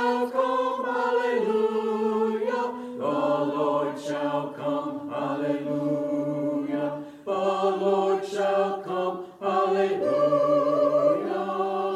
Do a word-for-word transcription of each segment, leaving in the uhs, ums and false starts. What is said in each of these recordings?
shall come, hallelujah. The Lord shall come, hallelujah. The Lord shall come, hallelujah.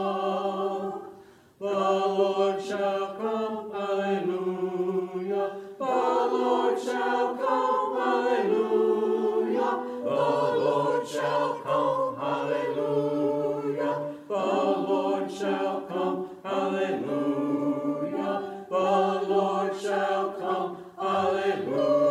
The Lord shall come, hallelujah. The Lord shall come, hallelujah. The Lord shall come, hallelujah. The Lord shall come, hallelujah. The Lord shall come, hallelujah.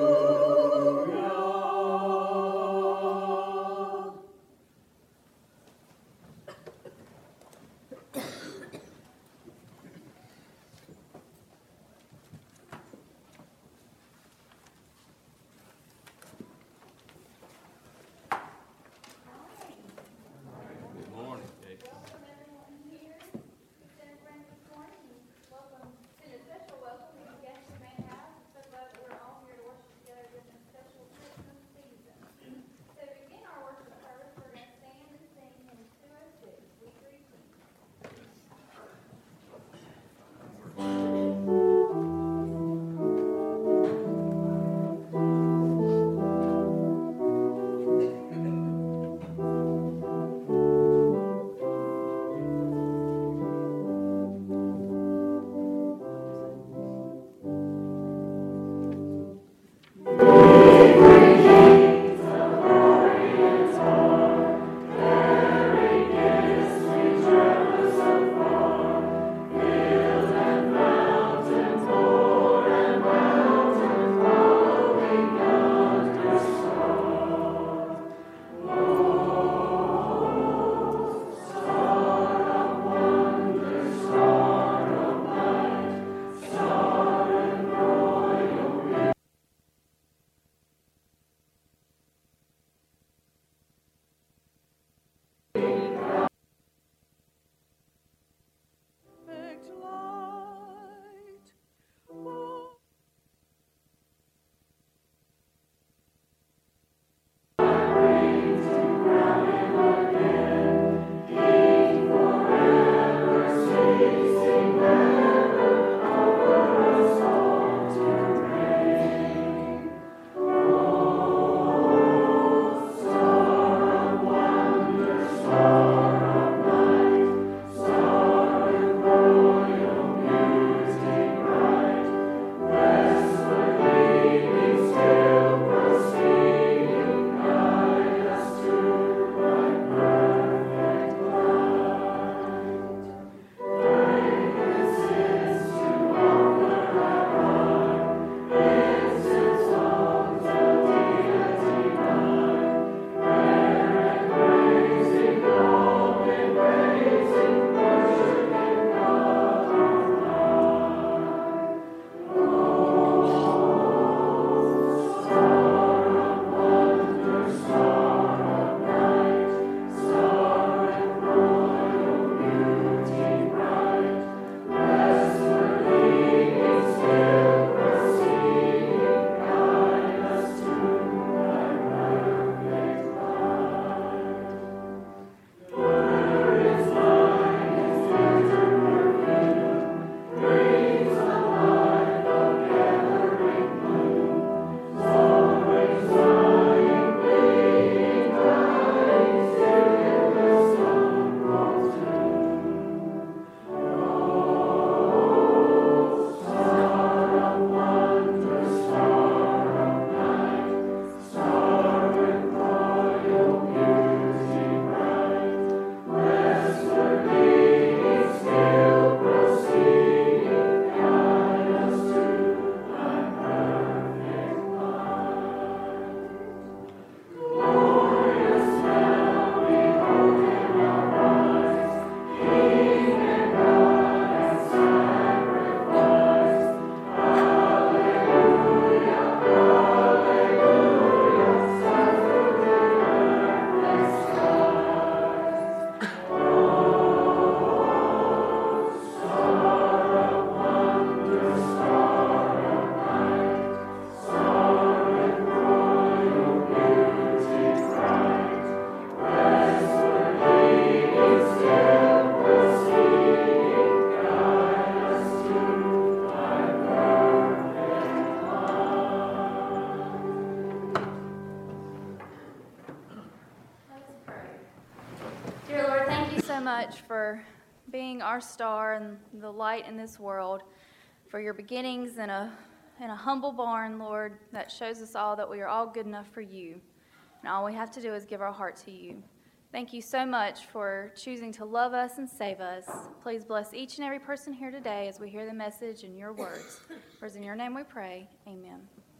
much for being our star and the light in this world, for your beginnings in a, in a humble barn, Lord, that shows us all that we are all good enough for you. And all we have to do is give our heart to you. Thank you so much for choosing to love us and save us. Please bless each and every person here today as we hear the message and your words. For it's in your name we pray. Amen.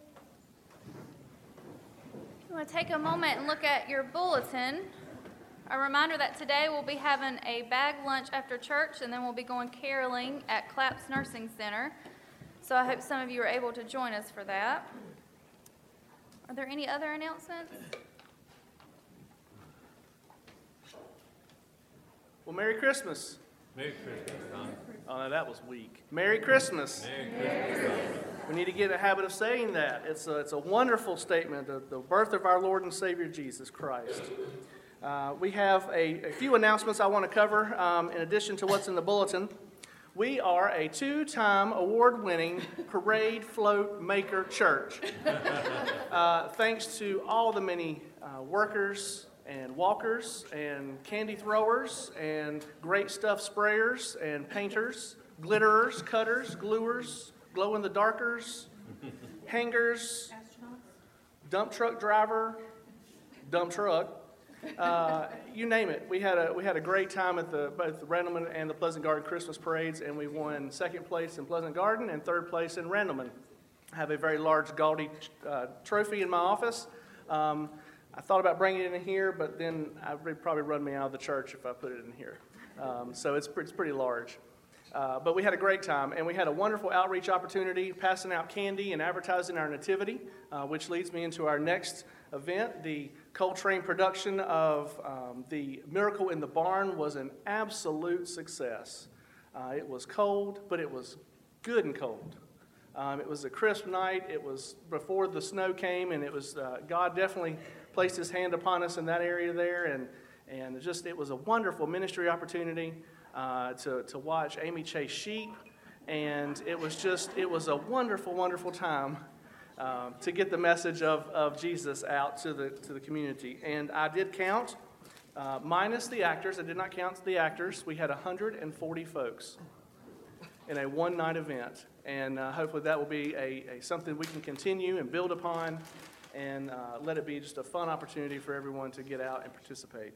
I want to take a moment and look at your bulletin. A reminder that today we'll be having a bag lunch after church, and then we'll be going caroling at Claps Nursing Center. So I hope some of you are able to join us for that. Are there any other announcements? Well, Merry Christmas. Merry Christmas, Tom. Oh, no, that was weak. Merry Christmas. Merry Christmas. We need to get in a habit of saying that. It's a, it's a wonderful statement, the, the birth of our Lord and Savior Jesus Christ. Uh, we have a, a few announcements I want to cover um, in addition to what's in the bulletin. We are a two-time award-winning parade float maker church. Uh, thanks to all the many uh, workers and walkers and candy throwers and great stuff sprayers and painters, glitterers, cutters, gluers, glow-in-the-darkers, hangers, dump truck driver, dump truck, uh, you name it. We had a we had a great time at the both the Randleman and the Pleasant Garden Christmas parades, and we won second place in Pleasant Garden and third place in Randleman. I have a very large gaudy uh, trophy in my office. Um, I thought about bringing it in here, but then I would probably run me out of the church if I put it in here. Um, so it's it's pretty large. Uh, but we had a great time, and we had a wonderful outreach opportunity, passing out candy and advertising our nativity, uh, which leads me into our next event. The Coltrane production of um, the Miracle in the Barn was an absolute success. Uh, it was cold, but it was good and cold. Um, it was a crisp night. It was before the snow came, and it was uh, God definitely placed His hand upon us in that area there, and and just it was a wonderful ministry opportunity. Uh, to, to watch Amy chase sheep, and it was just, it was a wonderful, wonderful time um, to get the message of, of Jesus out to the to the community. And I did count, uh, minus the actors, I did not count the actors, we had one hundred forty folks in a one-night event, and uh, hopefully that will be a, a something we can continue and build upon, and uh, let it be just a fun opportunity for everyone to get out and participate.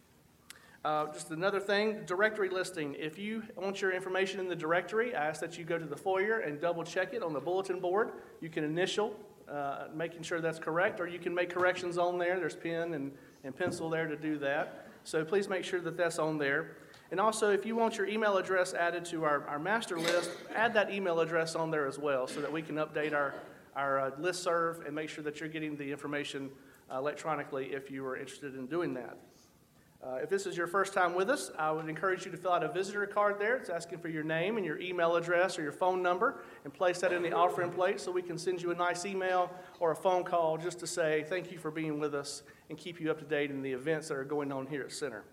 Uh, just another thing, directory listing. If you want your information in the directory, I ask that you go to the foyer and double check it on the bulletin board. You can initial, uh, making sure that's correct, or you can make corrections on there. There's pen and, and pencil there to do that. So please make sure that that's on there. And also, if you want your email address added to our, our master list, add that email address on there as well so that we can update our, our uh, listserv and make sure that you're getting the information uh, electronically if you are interested in doing that. Uh, if this is your first time with us, I would encourage you to fill out a visitor card there. It's asking for your name and your email address or your phone number, and place that in the offering plate so we can send you a nice email or a phone call just to say thank you for being with us and keep you up to date in the events that are going on here at Center.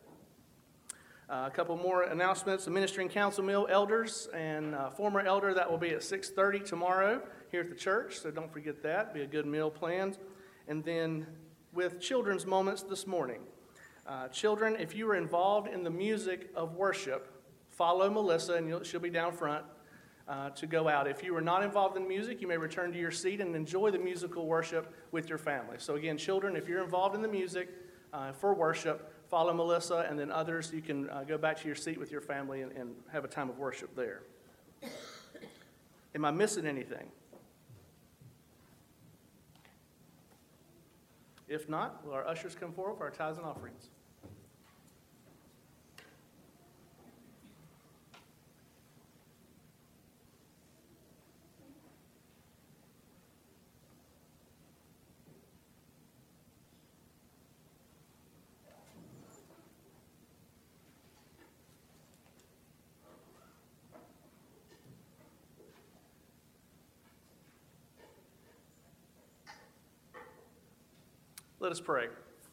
Uh, a couple more announcements. The Ministry and Council Meal elders and uh, former elder, that will be at six thirty tomorrow here at the church, so don't forget that. Be a good meal planned. And then with children's moments this morning. Uh, children, if you are involved in the music of worship, follow Melissa, and you'll, she'll be down front uh, to go out. If you are not involved in music, you may return to your seat and enjoy the musical worship with your family. So again, children, if you're involved in the music uh, for worship, follow Melissa, and then others, you can uh, go back to your seat with your family and, and have a time of worship there. Am I missing anything? If not, will our ushers come forward for our tithes and offerings? Let us pray.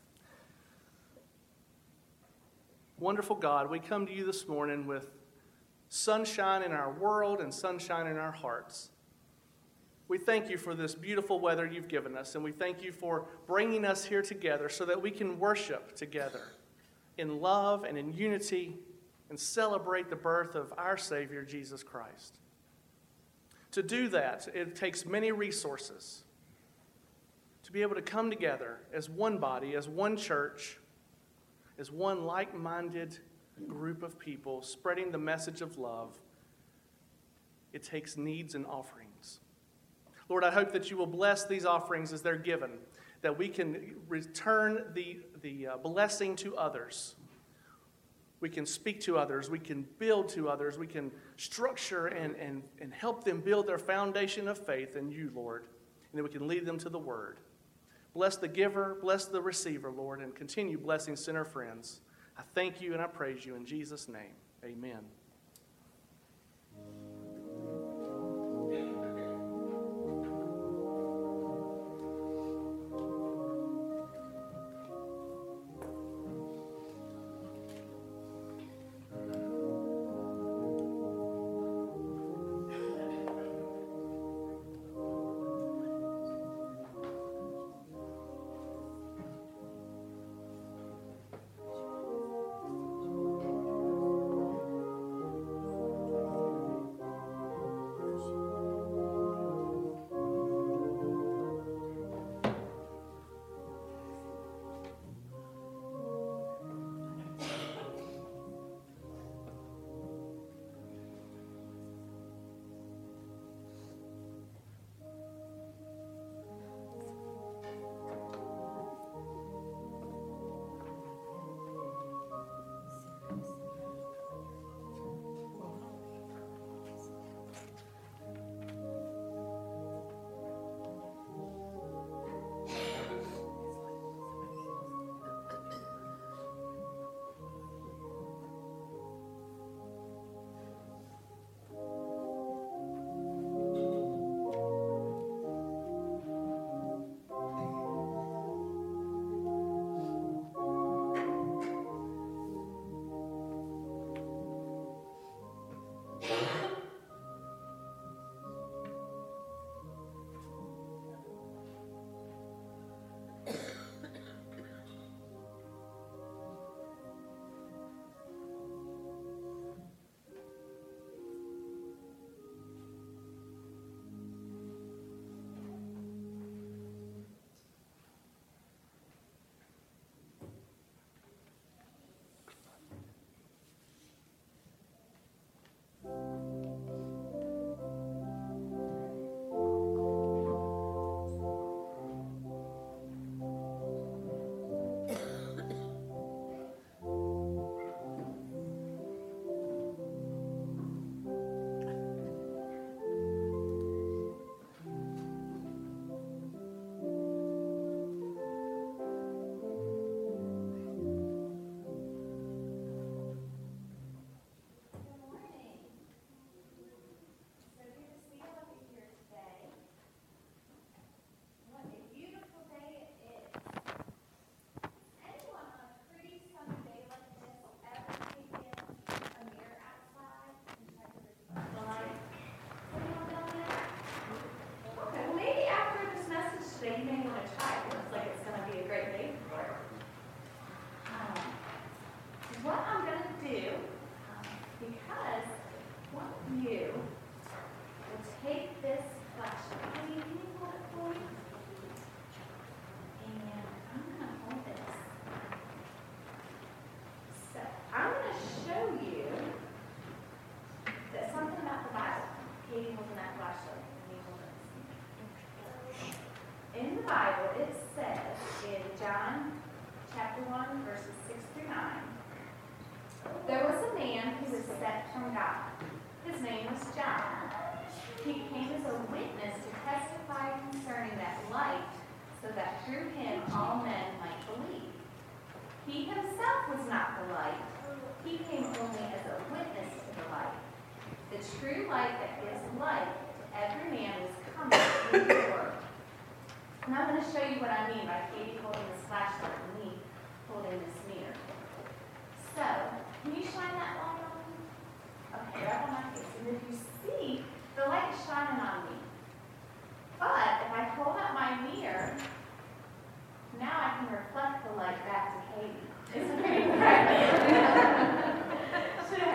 Wonderful God, we come to you this morning with sunshine in our world and sunshine in our hearts. We thank you for this beautiful weather you've given us, and we thank you for bringing us here together so that we can worship together in love and in unity and celebrate the birth of our Savior, Jesus Christ. To do that, it takes many resources. To be able to come together as one body, as one church, as one like-minded group of people spreading the message of love, it takes needs and offerings. Lord, I hope that you will bless these offerings as they're given, that we can return the, the uh, blessing to others. We can speak to others. We can build to others. We can structure and, and, and help them build their foundation of faith in you, Lord. And then we can lead them to the Word. Bless the giver, bless the receiver, Lord, and continue blessing sinner friends. I thank you and I praise you in Jesus' name. Amen. Reflect the light back to Katie. It's very practical.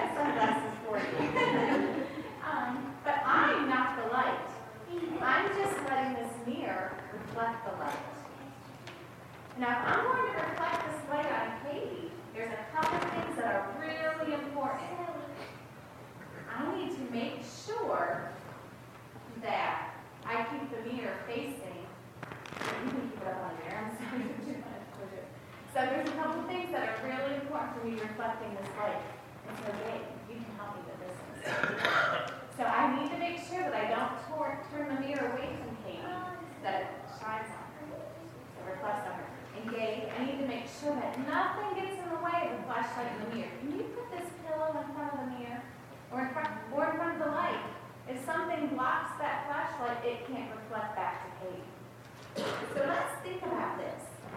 the mirror facing. You can keep it up on there. I'm sorry for too much. So there's a couple things that are really important for me reflecting this light. And so, Gabe, you can help me with this one. So I need to make sure that I don't tor- turn the mirror away from Katie, that it shines on her, that reflects on her. And Gabe, I need to make sure that nothing gets in the way of the flashlight in the mirror. Can you put this pillow in front of the mirror? Or in front, or in front of the light? If something blocks that flashlight, it can't reflect back to Katie. So let's think about this.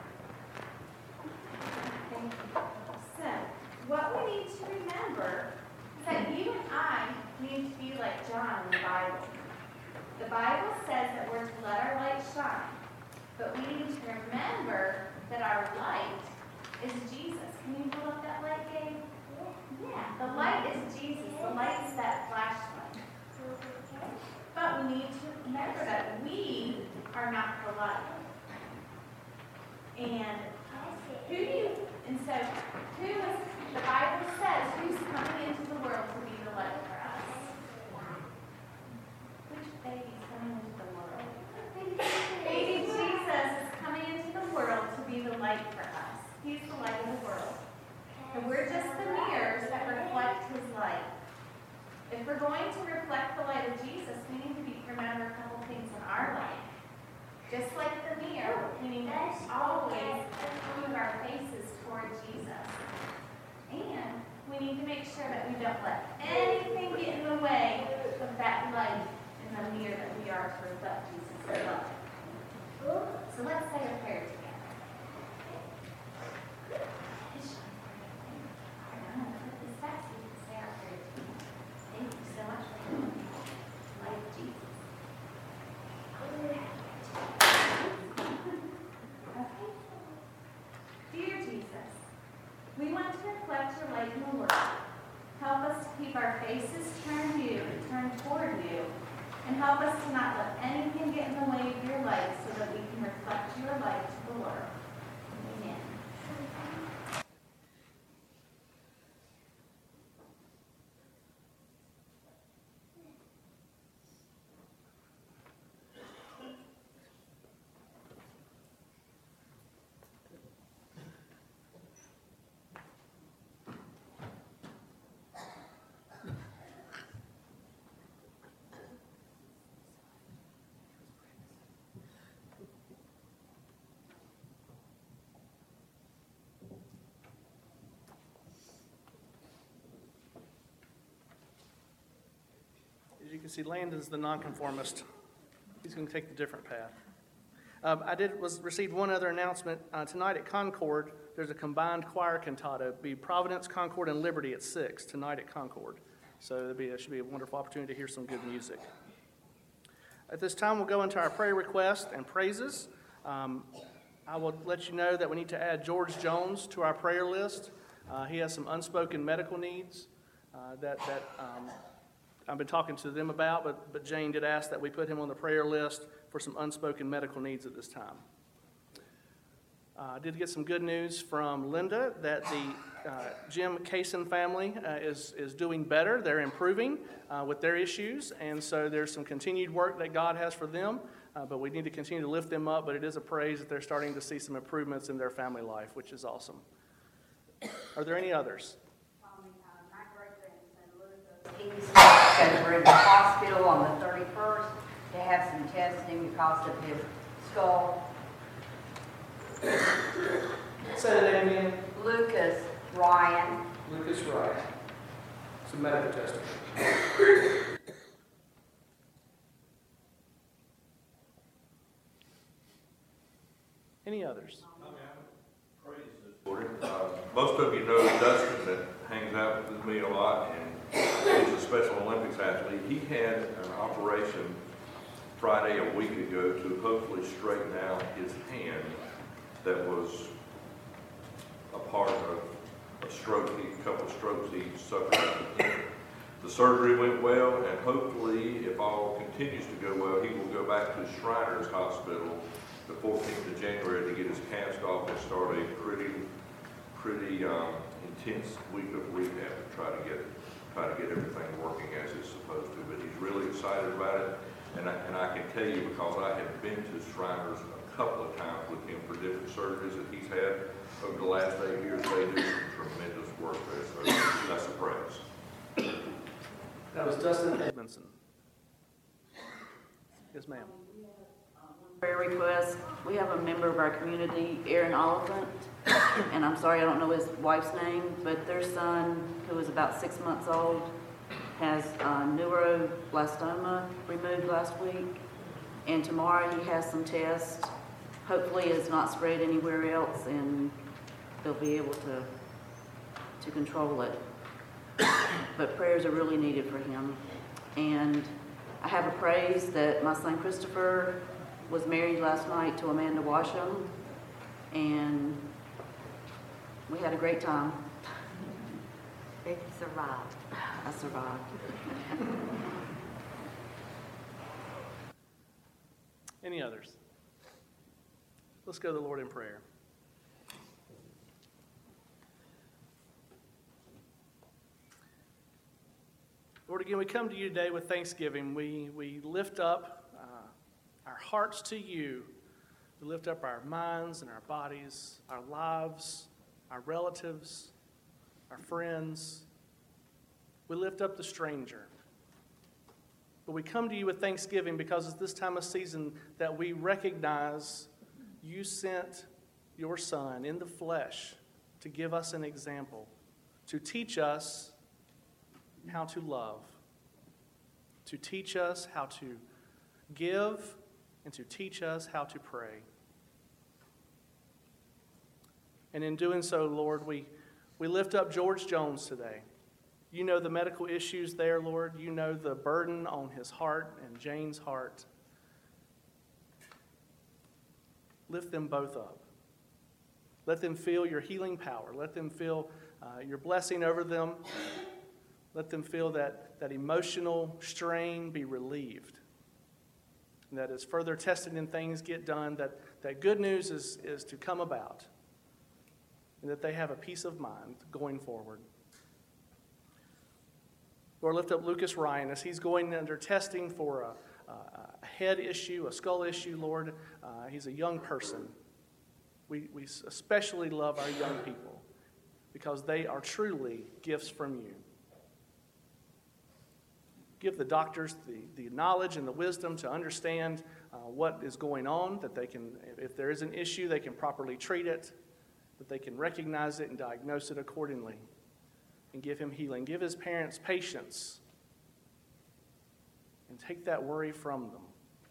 So, what we need to remember is that you and I need to be like John in the Bible. The Bible says that we're to let our light shine, but we need to remember that our light is Jesus. Can you pull up that light, Gabe? Yeah, the light is Jesus. The light is that flashlight. But we need to remember that we are not the light. And who do you, and so who is, the Bible says, who's coming into the world to be the light for us? Which baby's coming into the world? Baby Jesus is coming into the world to be the light for us. He's the light of the world. And we're just the mirrors that reflect his light. If we're going to reflect the light of Jesus, we need to be, remember a couple things in our life. Just like the mirror, we need to always move our faces toward Jesus. And we need to make sure that we don't let anything get in the way of that light in the mirror that we are to reflect Jesus' love. So let's say a prayer together. I'm going to put this back so you can say our prayer together. Thank you so much for the light of Jesus. Okay. Dear Jesus, we want to reflect your light in the world. Help us to keep our faces turned you, turned toward you, and help us to not let anything get in the way of your light so that we can reflect your light to the world. Amen. As you can see, Landon's the nonconformist. He's going to take the different path. Um, I did was received one other announcement. Uh, tonight at Concord, there's a combined choir cantata. It'll be Providence, Concord, and Liberty at six tonight at Concord. So it'll be, it should be a wonderful opportunity to hear some good music. At this time, we'll go into our prayer requests and praises. Um, I will let you know that we need to add George Jones to our prayer list. Uh, he has some unspoken medical needs uh, that that. Um, I've been talking to them about, but, but Jane did ask that we put him on the prayer list for some unspoken medical needs at this time. Uh, I did get some good news from Linda that the uh, Jim Kaysen family uh, is, is doing better. They're improving uh, with their issues, and so there's some continued work that God has for them, uh, but we need to continue to lift them up, but it is a praise that they're starting to see some improvements in their family life, which is awesome. Are there any others? Because we're in the hospital on the thirty-first to have some testing because of his skull. Say the name again. Lucas Ryan. Lucas Ryan. Some medical testing. Any others? Uh, most of you know Dustin that hangs out with me a lot, and he's a Special Olympics athlete. He had an operation Friday a week ago to hopefully straighten out his hand that was a part of a stroke, a couple of strokes he suffered. The surgery went well, and hopefully, if all continues to go well, he will go back to Shriners Hospital the fourteenth of January to get his cast off and start a pretty, pretty um, intense week of rehab to try to get try to get everything working as it's supposed to. But he's really excited about it. And I, and I can tell you, because I have been to Shriners a couple of times with him for different surgeries that he's had over the last eight years, they do some tremendous work there, so that's a praise. That was Dustin Edmondson. Yes, ma'am. Prayer request. We have a member of our community, Aaron Oliphant, and I'm sorry I don't know his wife's name, but their son, who is about six months old, has uh, neuroblastoma removed last week, and tomorrow he has some tests. Hopefully it's not spread anywhere else, and they'll be able to to control it. But prayers are really needed for him. And I have a praise that my son Christopher was married last night to Amanda Washam, and we had a great time. They survived. I survived. Any others? Let's go to the Lord in prayer. Lord, again, we come to you today with thanksgiving. We, we lift up uh, our hearts to you. We lift up our minds and our bodies, our lives, our relatives, our friends. We lift up the stranger. But we come to you with thanksgiving because it's this time of season that we recognize you sent your Son in the flesh to give us an example, to teach us how to love, to teach us how to give, and to teach us how to pray. And in doing so, Lord, we, we lift up George Jones today. You know the medical issues there, Lord. You know the burden on his heart and Jane's heart. Lift them both up. Let them feel your healing power. Let them feel uh, your blessing over them. Let them feel that, that emotional strain be relieved. And that as further testing and things get done, that, that good news is, is to come about. And that they have a peace of mind going forward. Lord, lift up Lucas Ryan as he's going under testing for a, a head issue, a skull issue, Lord. Uh, he's a young person. We, we especially love our young people because they are truly gifts from you. Give the doctors the, the knowledge and the wisdom to understand uh, what is going on, that they can, if there is an issue, they can properly treat it, that they can recognize it and diagnose it accordingly, and give him healing. Give his parents patience and take that worry from them.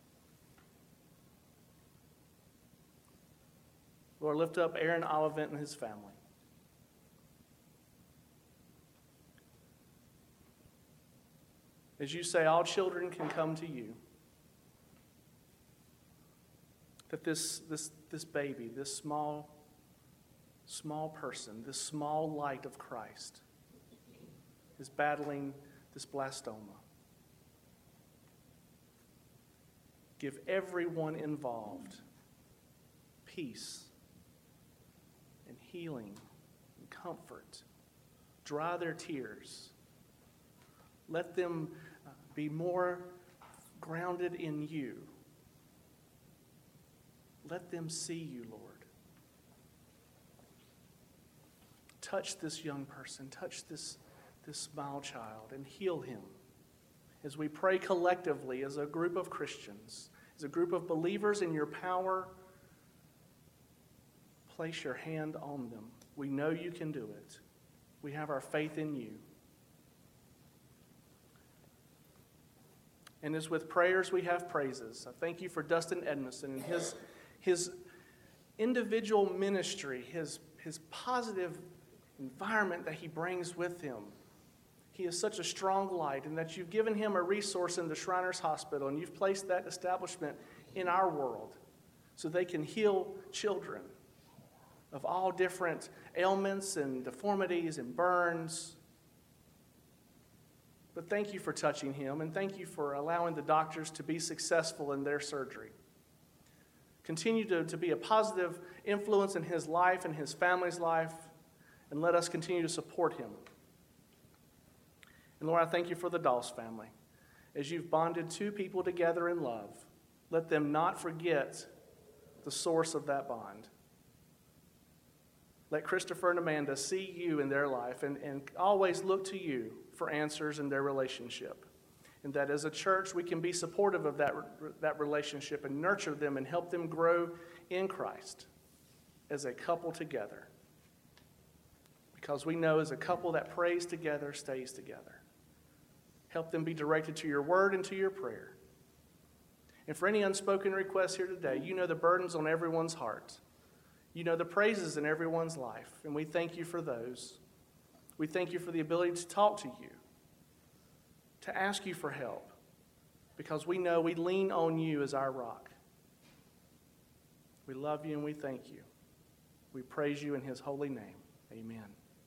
Lord, lift up Aaron Oliphant and his family. As you say, all children can come to you. That this, this, this baby, this small, small person, this small light of Christ is battling this blastoma. Give everyone involved peace and healing and comfort. Dry their tears. Let them uh, be more grounded in you. Let them see you, Lord. Touch this young person. Touch this, this small child and heal him. As we pray collectively as a group of Christians, as a group of believers in your power, place your hand on them. We know you can do it. We have our faith in you. And as with prayers, we have praises. I thank you for Dustin Edmondson and his, his individual ministry, his, his positive environment that he brings with him. He is such a strong light, and that you've given him a resource in the Shriners Hospital, and you've placed that establishment in our world so they can heal children of all different ailments and deformities and burns. But thank you for touching him, and thank you for allowing the doctors to be successful in their surgery. Continue to, to be a positive influence in his life and his family's life, and let us continue to support him. And Lord, I thank you for the Doss family. as you've bonded two people together in love, let them not forget the source of that bond. Let Christopher and Amanda see you in their life and, and always look to you for answers in their relationship. And that as a church, we can be supportive of that, that relationship and nurture them and help them grow in Christ as a couple together. Because we know as a couple that prays together stays together. Help them be directed to your word and to your prayer. And for any unspoken requests here today, you know the burdens on everyone's heart. You know the praises in everyone's life, and we thank you for those. We thank you for the ability to talk to you, to ask you for help, because we know we lean on you as our rock. We love you and we thank you. We praise you in his holy name. Amen.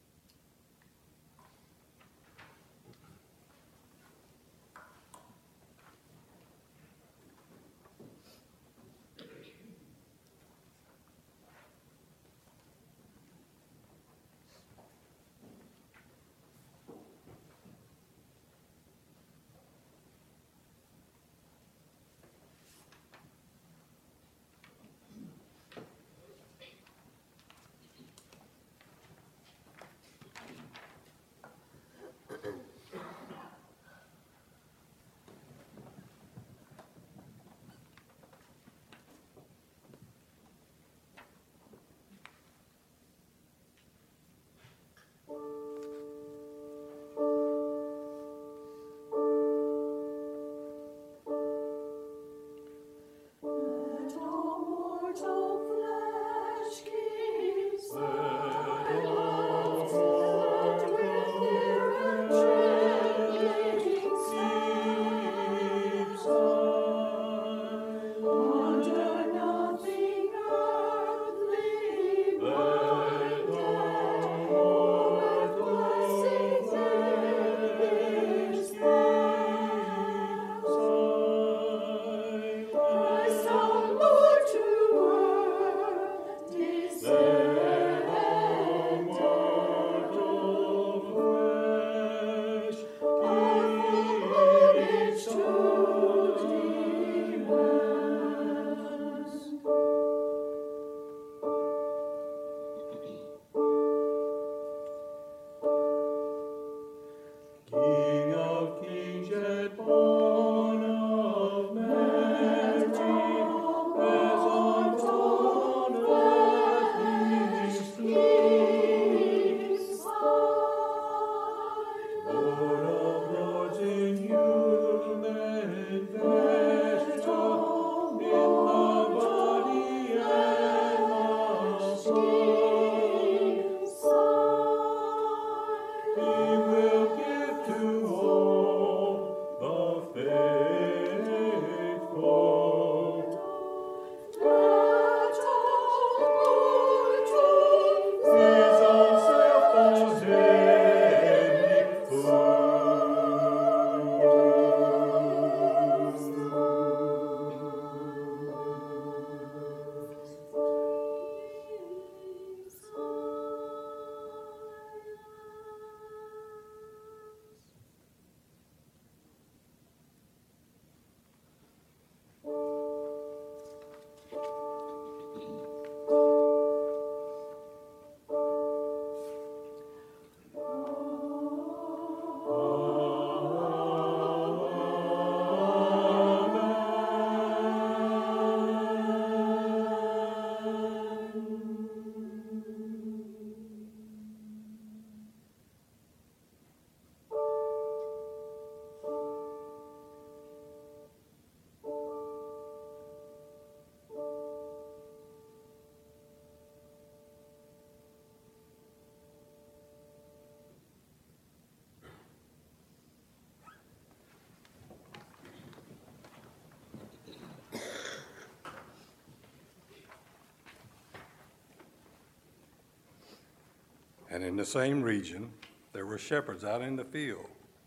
And in the same region, there were shepherds out in the field,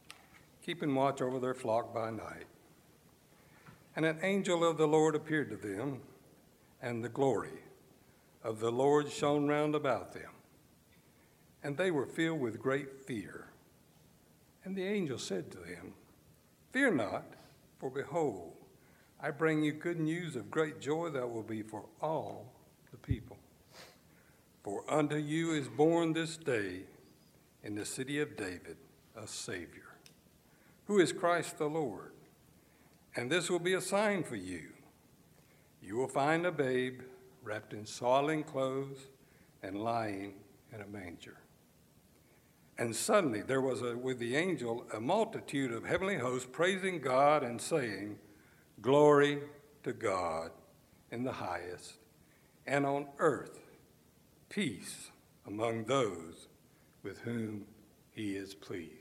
keeping watch over their flock by night. And an angel of the Lord appeared to them, and the glory of the Lord shone round about them. And they were filled with great fear. And the angel said to them, Fear not, for behold, I bring you good news of great joy that will be for all the people. For unto you is born this day in the city of David a Savior, who is Christ the Lord. And this will be a sign for you. You will find a babe wrapped in swaddling clothes and lying in a manger. And suddenly there was a, with the angel a multitude of heavenly hosts praising God and saying, Glory to God in the highest, and on earth peace among those with whom he is pleased.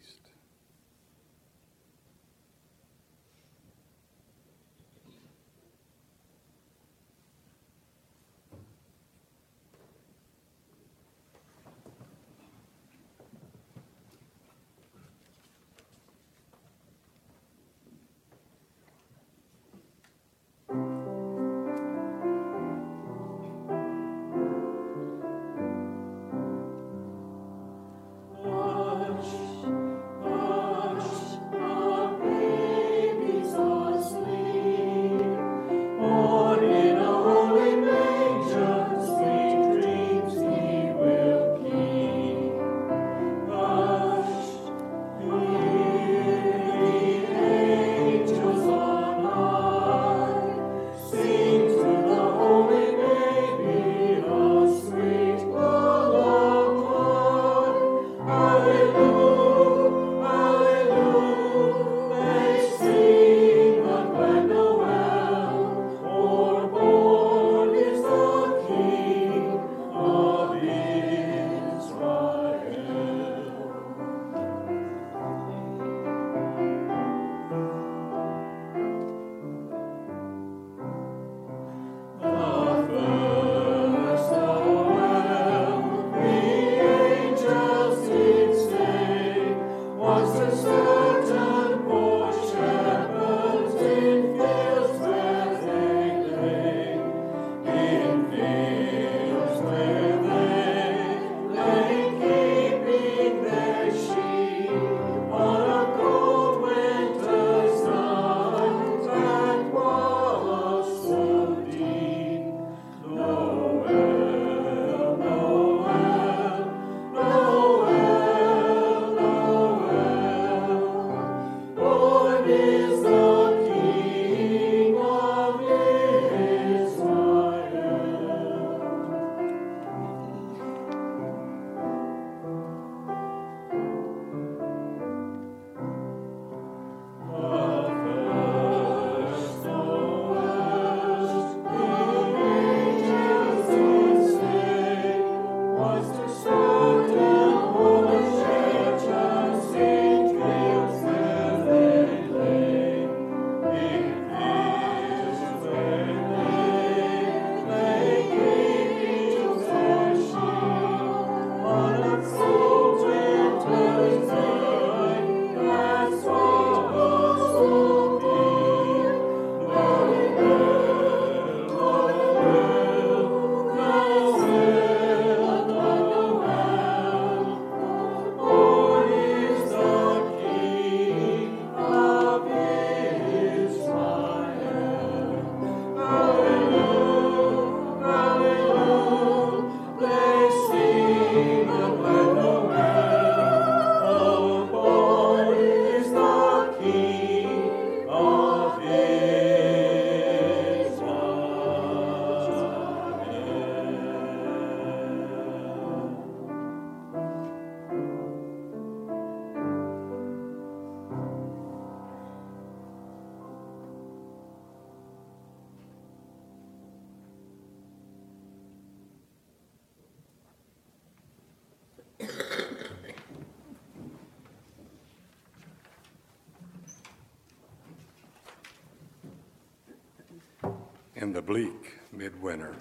In the bleak midwinter,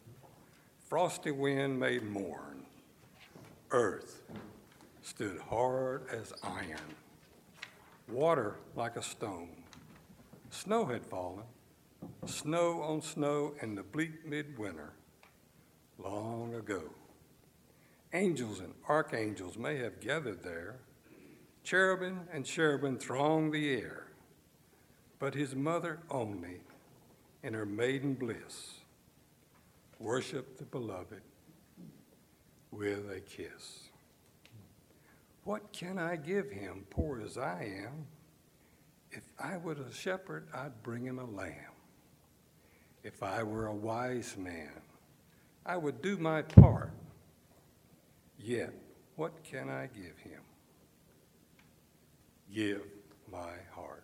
frosty wind made mourn. Earth stood hard as iron, water like a stone. Snow had fallen, snow on snow in the bleak midwinter, long ago. Angels and archangels may have gathered there. Cherubim and cherubim thronged the air. but his mother only, in her maiden bliss, worship the beloved with a kiss. What can I give him, poor as I am? If I were a shepherd, I'd bring him a lamb. If I were a wise man, I would do my part. Yet, what can I give him? Give my heart.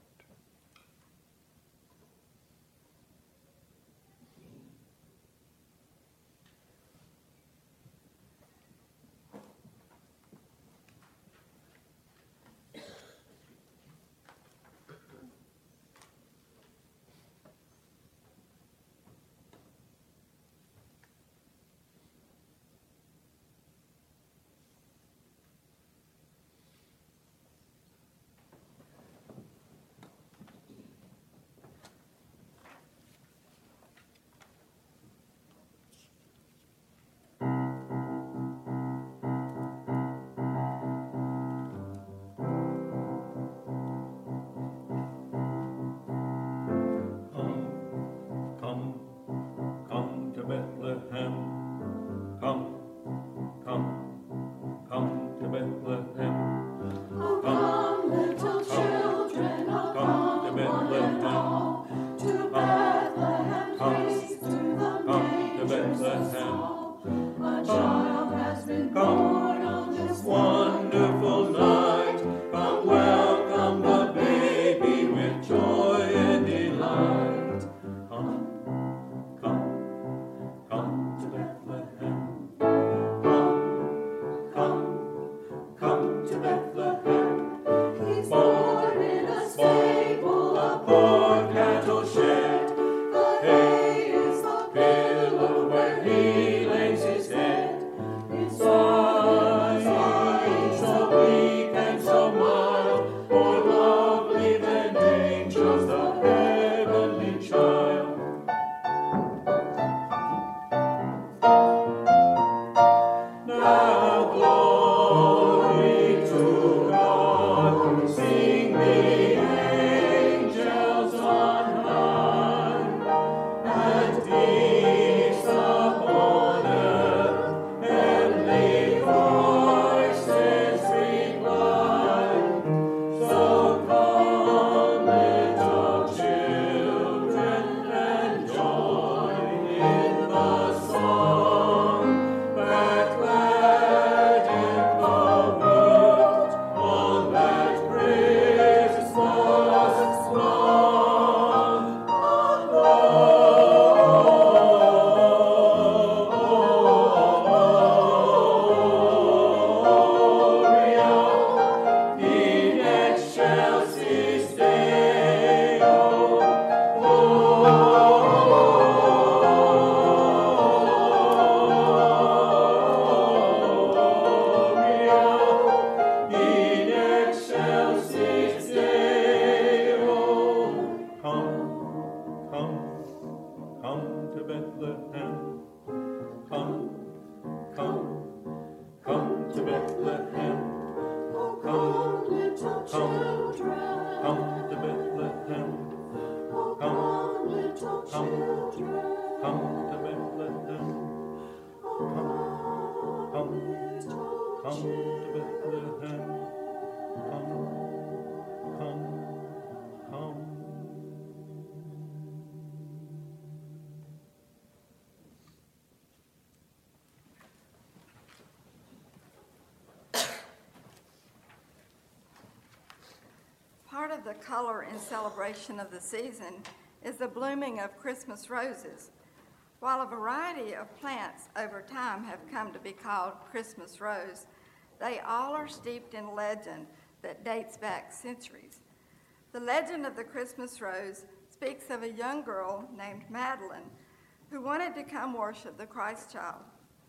Part of the color and celebration of the season is the blooming of Christmas roses. While a variety of plants over time have come to be called Christmas rose, they all are steeped in legend that dates back centuries. The legend of the Christmas rose speaks of a young girl named Madeline who wanted to come worship the Christ child.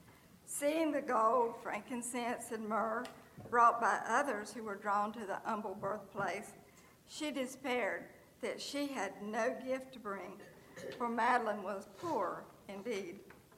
Seeing the gold, frankincense, and myrrh brought by others who were drawn to the humble birthplace, she despaired that she had no gift to bring, for Madeline was poor indeed.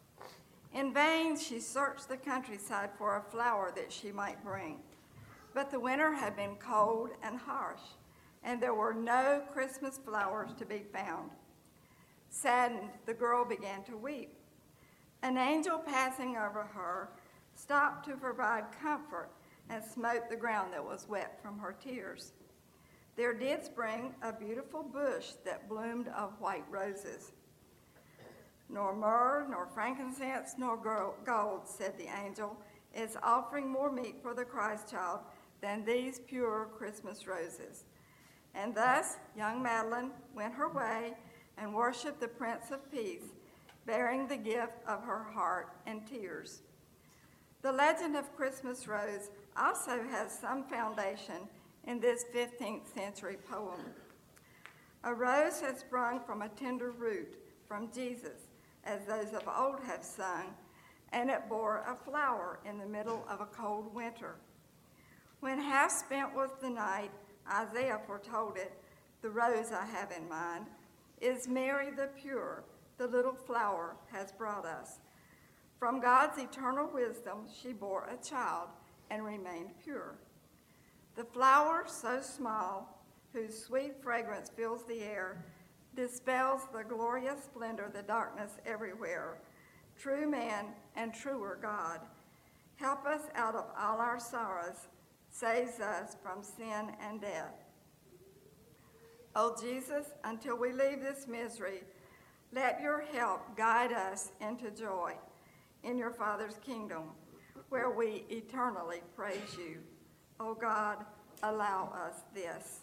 In vain, she searched the countryside for a flower that she might bring. But the winter had been cold and harsh. and there were no Christmas flowers to be found. Saddened, the girl began to weep. An angel passing over her stopped to provide comfort and smote the ground that was wet from her tears. There did spring a beautiful bush that bloomed of white roses. Nor myrrh, nor frankincense, nor gold, said the angel, is offering more meet for the Christ child than these pure Christmas roses. And thus young Madeline went her way and worshiped the Prince of Peace, bearing the gift of her heart and tears. The legend of Christmas Rose also has some foundation in this fifteenth century poem. A rose has sprung from a tender root, from Jesus, as those of old have sung, and it bore a flower in the middle of a cold winter. When half spent was the night, Isaiah foretold it, the rose I have in mind is Mary the pure, the little flower has brought us. From God's eternal wisdom she bore a child and remained pure. The flower so small, whose sweet fragrance fills the air, dispels the glorious splendor, the darkness everywhere. True man and truer God, help us out of all our sorrows, saves us from sin and death. O Jesus, until we leave this misery, let your help guide us into joy in your Father's kingdom, where we eternally praise you. O God, allow us this.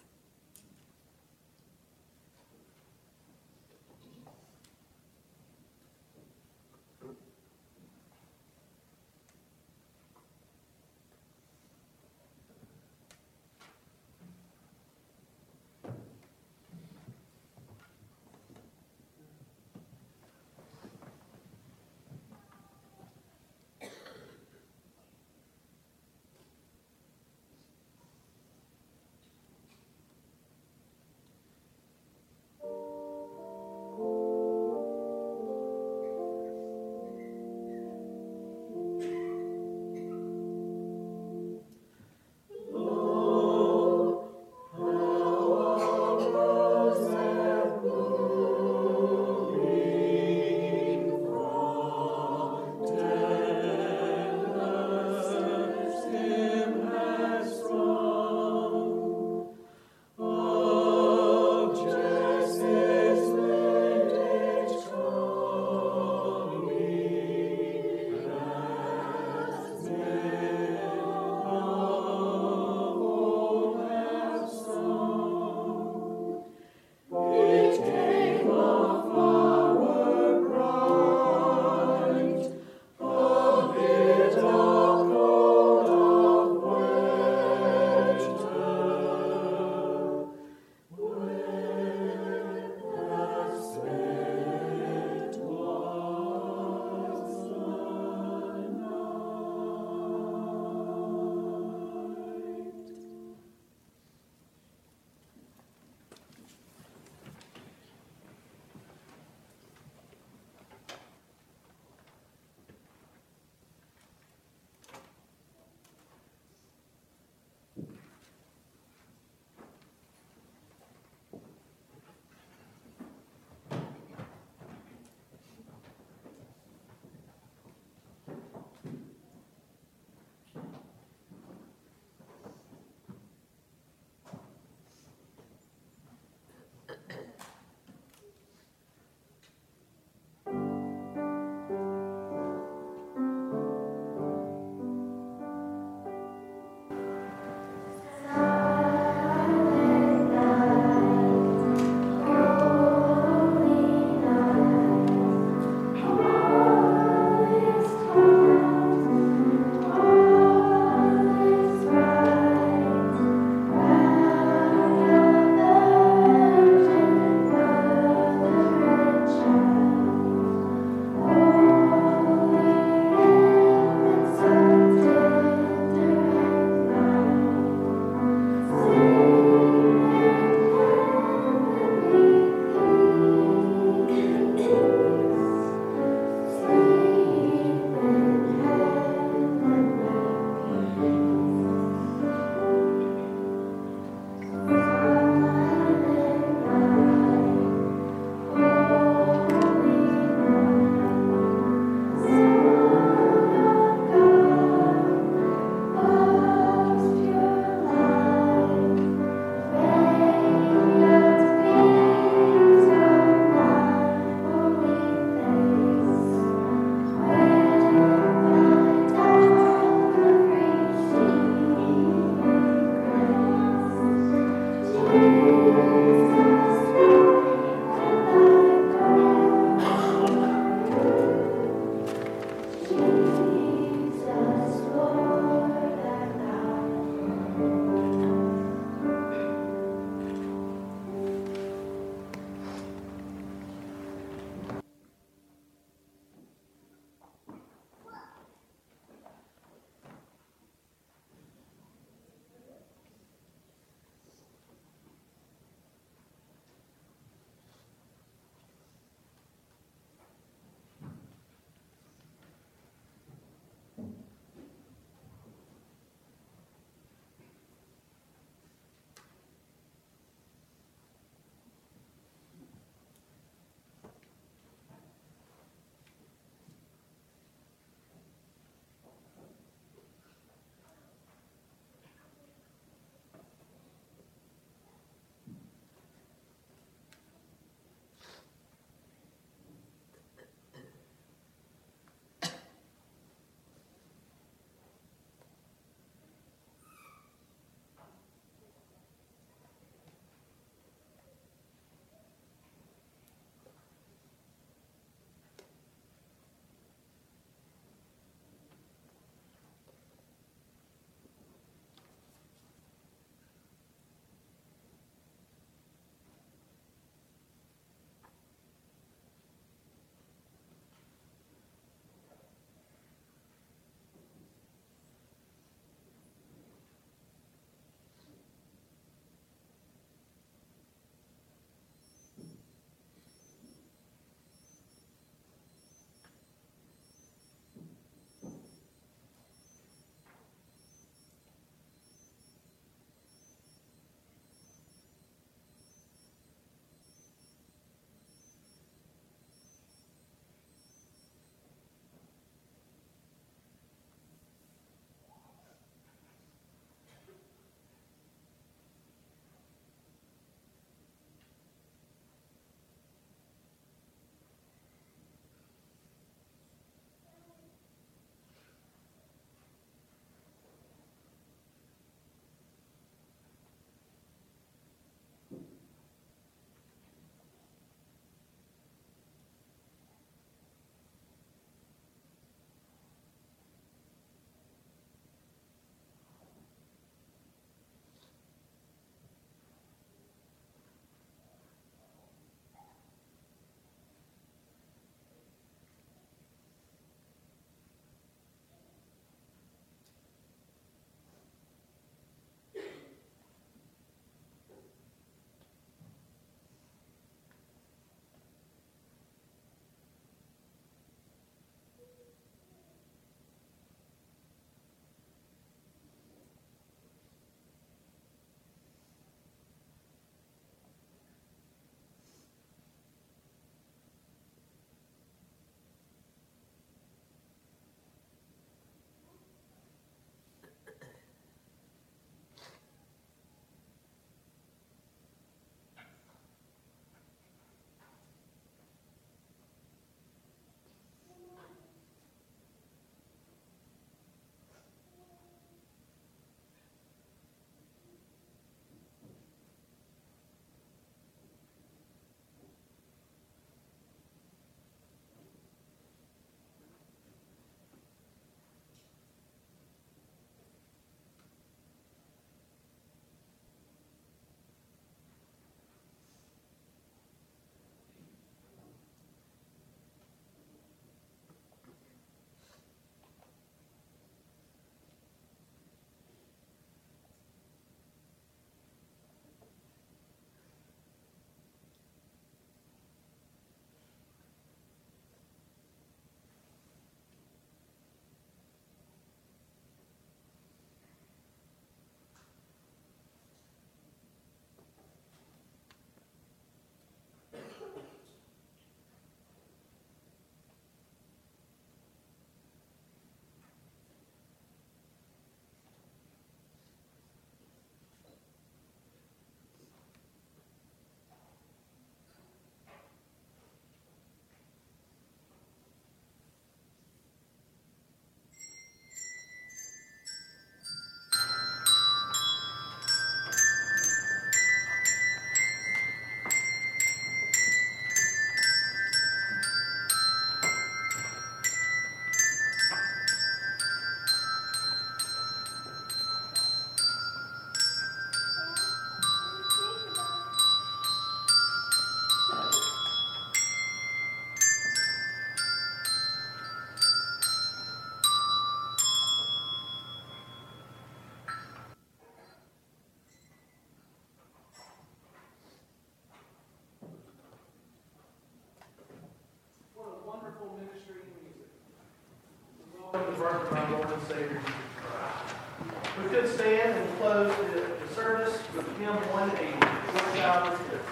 Savior Jesus Christ. We could stand and close the, the service with hymn one eighty, Your Child is This.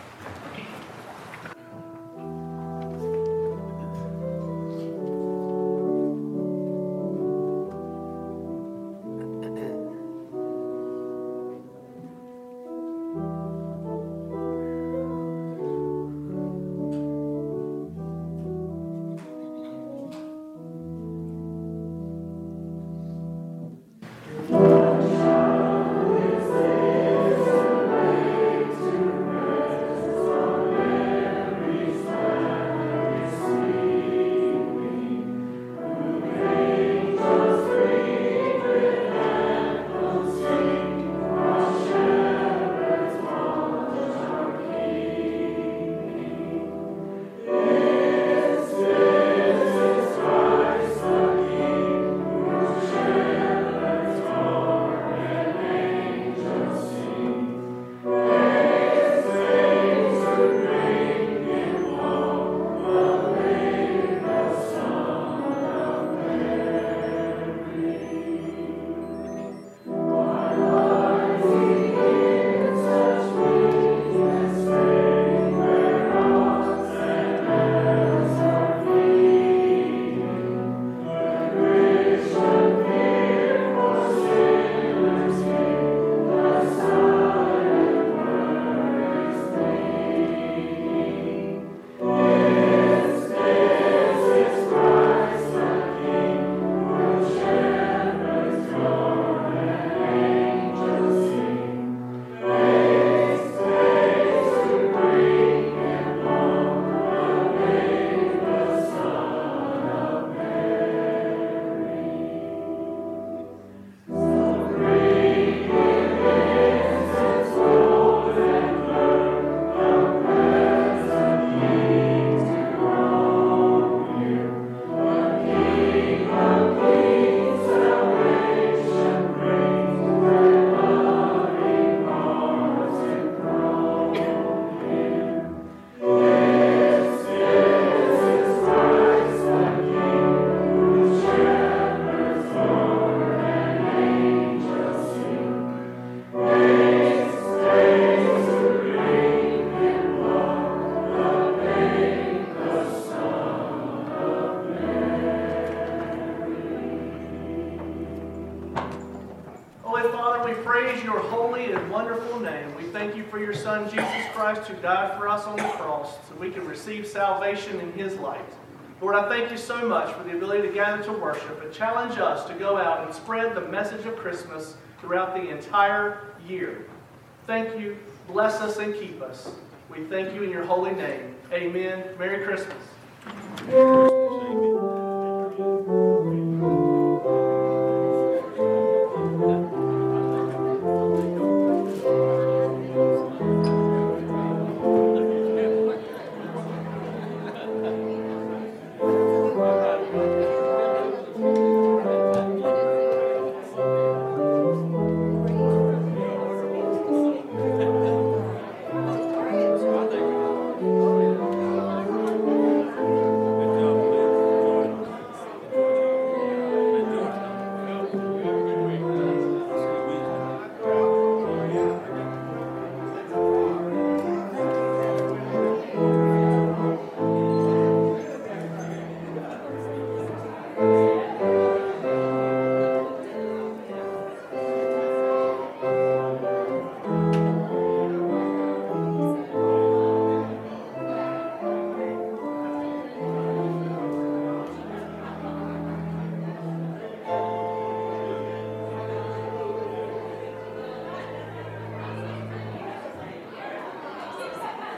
Your Son, Jesus Christ, who died for us on the cross so we can receive salvation in his light. Lord, I thank you so much for the ability to gather to worship and challenge us to go out and spread the message of Christmas throughout the entire year. Thank you. Bless us and keep us. We thank you in your holy name. Amen. Merry Christmas.